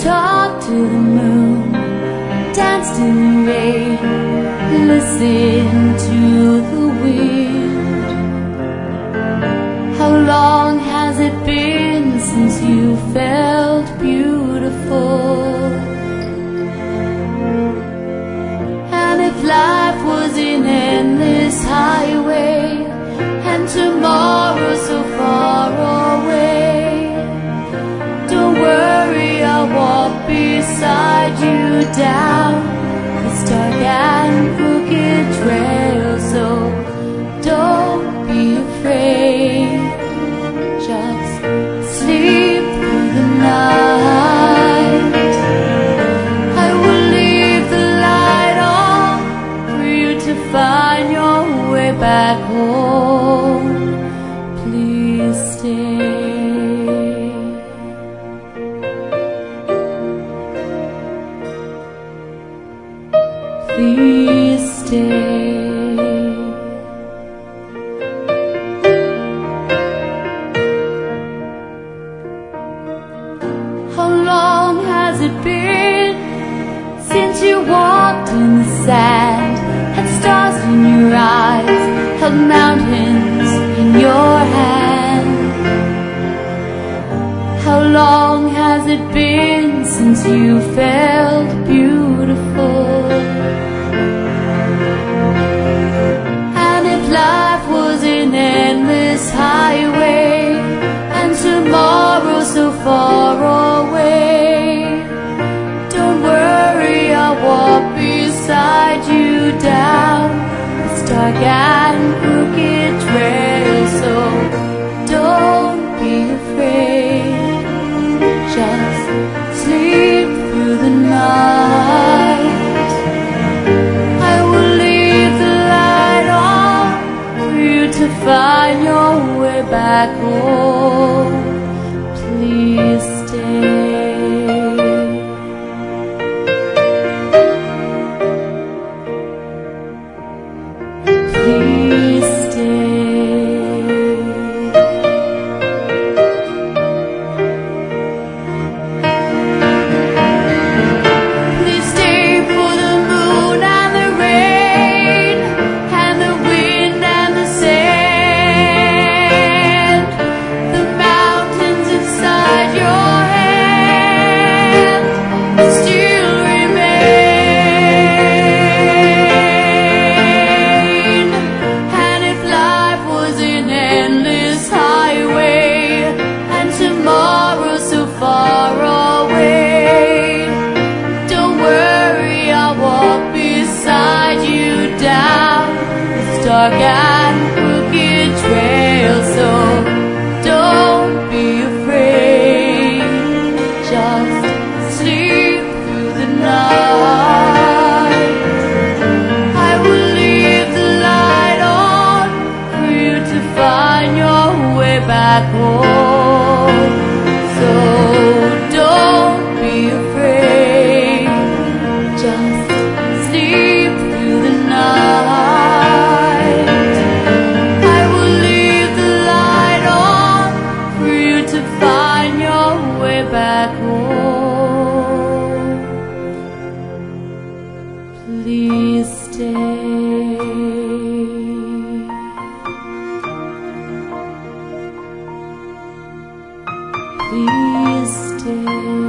talked to the moon, danced in the rain, listened to the wind. How long has it been since you felt beautiful? And if life was an endless highway and tomorrow so far away, don't worry, I'll walk beside you down this dark and crooked trail. So don't be afraid, just sleep through the night. I will leave the light on for you to find your way back home. Please stay. Please stay. How long has it been since you walked in the sand, had stars in your eyes, held mountains in your hand? How long has it been since you felt beautiful? And if life was an endless highway and tomorrow so far away, don't worry, I'll walk beside you down this dark and crooked trail. So don't be afraid, just sleep through the night. I will leave the light on for you to find your way back home. Please stay. Please stay. Please stay for the moon and the rain and the wind and the sand, the mountains inside your hand that still remain. And if life was an endless highway and tomorrow so far away, don't worry, I'll walk beside you down this dark and crooked trail. So don't be afraid, just sleep through the night. I will leave the light on for you to find your way back home. So don't be afraid, just sleep through the night. I will leave the light on for you to find your way back home. Please stay. Please stay.